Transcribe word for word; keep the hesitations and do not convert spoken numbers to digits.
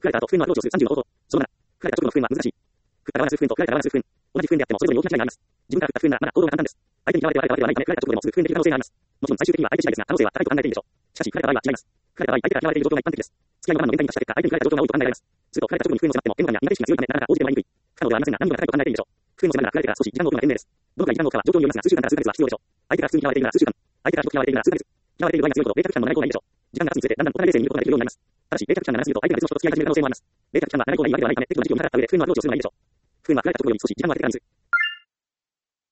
振られた後、不運のアプローチをするさんじゅうの方法。そのなな、振られた直後の不運は難しい。振った側が数不運と振られた側が数不運。同じ不運であってもそれぞれに大きな違いがあります。自分から振った不運ならまだ行動が簡単です。相手に嫌われて悪いとはないため、振られた直後でもすぐ不運できる可能性があります。もちろん最終的には相手次第ですが、可能性は高いと考えているでしょう。しかし、振られた場合は違います。振られた場合、相手から嫌われている状況が一般的です。付き合いの場面の限界に達した結果、相手に振られた状況が多いと考えられます。すると、振られた直後に不運を迫っても、縁の感や苦手意識が強いため、なかなか応じてもらいにくい。不可能ではありませんが、難度が高いと考えているでしょう。不運を迫るなら振られてから少し時間を置くのが賢明です。どのくらい時間を置くかは状況によりますが、数週間から数ヶ月は必要でしょう。相手から普通に嫌われているなら数週間。相手からひどく嫌われているなら数ヶ月。嫌われている場合が強いほど、冷却期間の長い方がいいでしょう。時間が経つにつれて、だんだん大人冷静に見ることができるようになります。ただし、冷却期間が長すぎると、相手が別の人と付き合い始める可能性もあります。冷却期間は長い方がいいわけではないため、適度な時期を測った上で、不運のアプローチをするのがいいでしょう。不運は振られた直後より少し時間を空けてからにする。